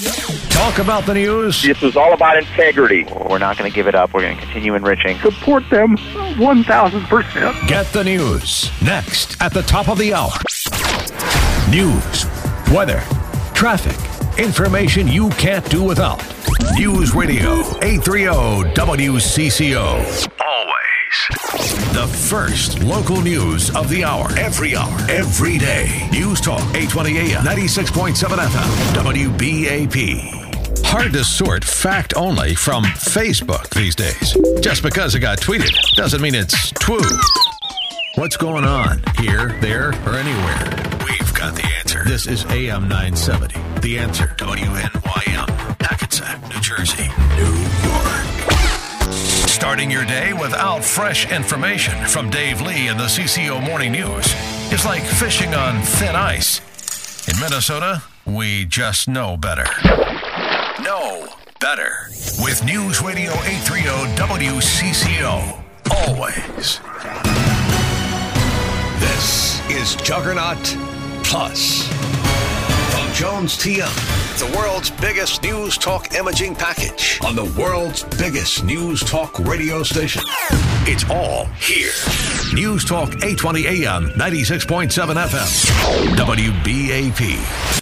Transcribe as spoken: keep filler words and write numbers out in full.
Talk about the news. This was all about integrity. We're not going to give it up. We're going to continue enriching. Support them one thousand percent. Get the news next at the top of the hour. News, weather, traffic, information you can't do without. News Radio eight thirty W C C O. Always the first local news of the hour. Every hour. Every day. News Talk eight twenty A M. ninety-six point seven F M. W B A P. Hard to sort fact only from Facebook these days. Just because it got tweeted doesn't mean it's true. What's going on here, there, or anywhere? We've got the answer. This is A M nine seventy. The Answer. W N Y M. Hackensack, New Jersey, New York. Starting your day without fresh information from Dave Lee and the C C O Morning News is like fishing on thin ice. In Minnesota, we just know better. Know better. With News Radio eight thirty W C C O. Always. This is Juggernaut Plus from Jones T M. The world's biggest news talk imaging package on the world's biggest news talk radio station. It's all here. News Talk eight twenty A M, ninety-six point seven F M. W B A P.